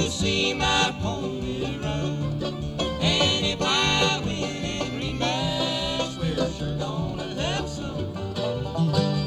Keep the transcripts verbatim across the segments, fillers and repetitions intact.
to see my pony run. And if I win in Greenback, we're sure gonna have some fun.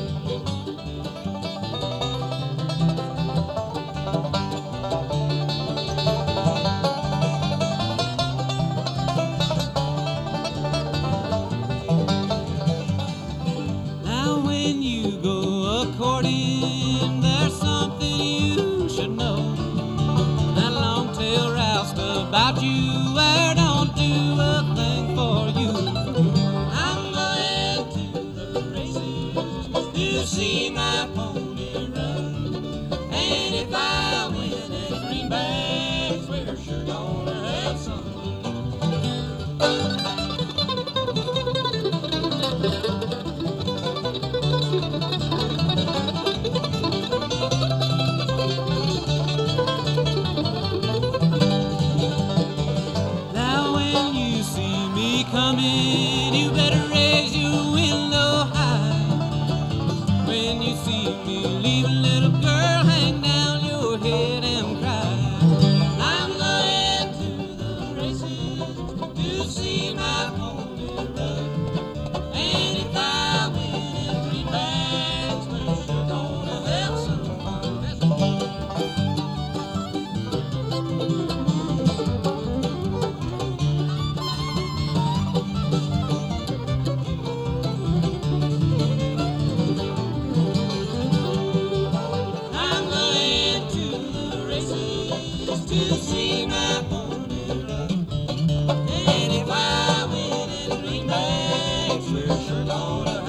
Now when you go a-courting, there's something you should know. That long-tailed roustabout about you, I don't do a thing for you. I'm going to the races to see my pony run. And if I win at Greenbacks, we're sure gonna have some fun. Now when you see me coming, you better raise your window high. When you see me leaving, little girl, hang down your head and cry. I'm going to the races to see my pony run. And if I win in Greenbacks, we're sure gonna have some fun. That's fun. I'm going to the races to see my pony run. And if I win in Greenbacks, we're sure gonna